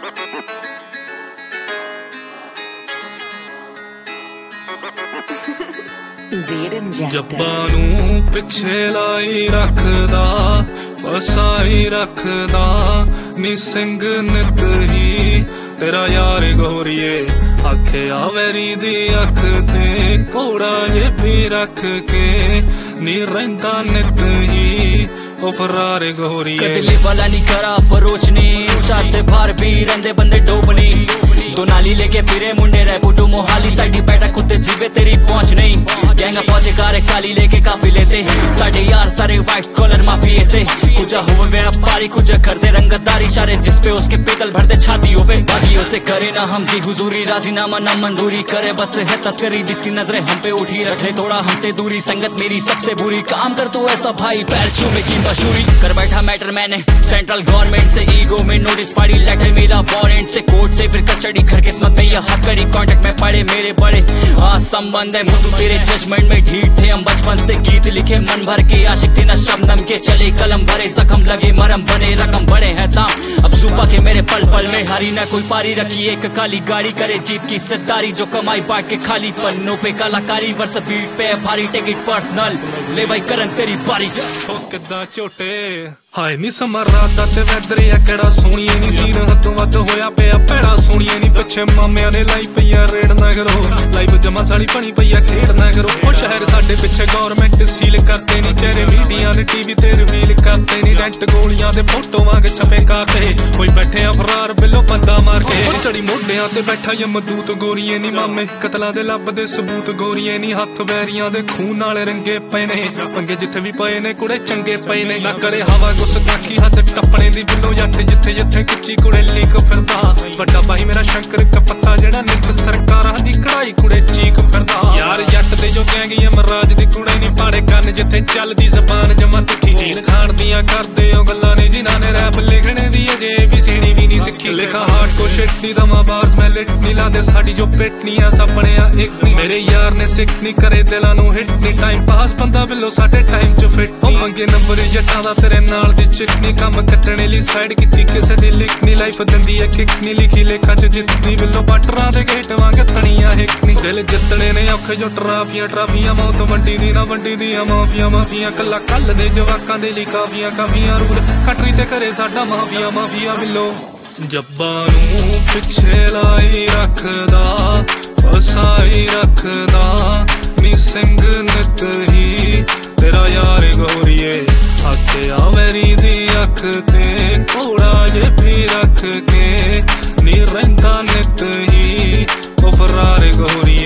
ਜੱਬਾਂ ਨੂੰ ਪਿੱਛੇ ਲਾਈ ਰੱਖਦਾ, ਫਸਾਈ ਰੱਖਦਾ ਨੀ ਸਿੰਘ ਨਿਤ ਹੀ ਤੇਰਾ ਯਾਰ ਗੋਰੀਏ। ਆਖਿਆ ਵੈਰੀ ਦੀ ਅੱਖ ਤੇ ਕੋੜਾ ਜੇ ਵੀ ਰੱਖ ਕੇ ਨੀ ਰਹਿੰਦਾ ਨਿਤ ਹੀ ਉਹ ਫਰਾਰ ਗੋਰੀਏ। ਕਦਲੇ ਵਾਲਾ ਨਹੀਂ ਕਰਾ ਪਰੋਚਨੀ ਸਾਥੇ ਭਾਰ ਵੀ ਰਹਿੰਦੇ ਬੰਦੇ ਡੋਬਨੀ दो नाली लेके फिरे मुंडे रह बुटू मोहाली साइडी बैठा कुत्ते जीवे तेरी पहुंच नहीं गैंगा पहुंचे कारे काली लेके काफी लेते साडे यार सारे वाइट कॉलर माफिए से कुछ हुए व्यापारी कुछ करते रंगतदारी इशारे जिसपे उसके पेतल भरते छातियों पे बागियों से करे ना हम जी हुजूरी राजीनामा ना मंजूरी करे बस है तस्करी जिसकी नजरें हम पे उठी रखे थोड़ा हमसे दूरी संगत मेरी सबसे बुरी काम कर तू ऐसा भाई पैर छूने की मशहूरी कर बैठा मैटर मैंने सेंट्रल गवर्नमेंट से ईगो में नोटिस पाड़ी लेटर मेरा वारंट से कोर्ट से फिर कस्टडी घर किस्मत में यह हक करी कॉन्टेक्ट में पड़े मेरे बड़े संबंध है मुझे तेरे जजमेंट में ढीठ थे हम बचपन से गीत लिखे मन भर के आशिक थे ना शबनम के चले कलम भरे जख्म लगे मरम बने रकम बड़े हैं दाम अब सुबह के मेरे पल पल में हारी ना कोई पारी रखी एक काली गाड़ी करे जीत की सिद्धारी जो कमाई बांट के खाली पन्नों पे कलाकारी वर्ष बीट पे भारी टिकट पर्सनल ले भाई करन तेरी बारी किदा झोटे हाय नी समा रात दा ते वैदर आ केड़ा सोहणीए नी सीन हदों वध होया पिया भैड़ा सोहणीए नी पिछे मामियां ने लाई पईया रेड ना करो लाइव जमा साली बनी पईया खेड ना करो ओ शहर साडे पिछे गवर्नमेंट सील करते नी चेहरे मीडिया ने टीवी ते रिवील करते नी रेंट गोलियां दे फोटो वांग छपे काते कोई बैठे आ फरार बिलो बंदा मार के चढ़ी मोढियां ते बैठा यमदूत गोरीए नी मामे कतलां दे लभदे सबूत गोरीए नी हत्थ वैरियां दे खून नाल रंगे पए ने पंगे जिथे भी पए ने कुड़े चंगे पए ने ना करे हवा गुस्ताखी हद टप्पने दी बिलो जट जिथे जिथे किच्ची कुड़े लीक फिरदा बड़ा भाई मेरा शंकर कपत्ता जेड़ा नित सरकारां दी कढ़ाई कुड़े चीक फिरदा यार जट दे जो गैंगी अमराज दी कुड़े नी पाड़े कन जिथे चलदी जबान जमा तिखी जीन खान दियां करदे ओ गल्लां ने जिन्हां ने रैप लिखने दी अजे भी सीढ़ी भी नहीं सिक्खी लिखा हार्ड को शिट नी दमा बार्स मैं लिट नी लादे साडी जो पेट नी आ सपने आ एक नी मेरे यार ने सिक नी करे दिलां नू हिट नी टाइम पास बंदा बिलो साडे टाइम च फिट नी मंगे नंबर जट्टां दा तेरे नाल दी चिकनी काम कटने ली साइड की किसे दी लिखनी लाइफ दिंदी है किकनी लिखी लेखा च जितनी बिलो बटरां दे गेट वांग तणियां हिकनी दिल जितने ने औखे जो ट्राफियां मौत वंडी दी ना वंडी दी माफिया कल्ला कल दे जवाकां दे ली काफियां रूल कटरी ते करे साडा माफिया बिलो जब्बां नूं पिछे लाई रखदा फसाई रखदा नी सिंह नित ही तेरा यार गोरीए आखिया वैरी दी अख ते कोड़ा जे भी रख के नी रहिंदा नित ही ओ फरार गोरी।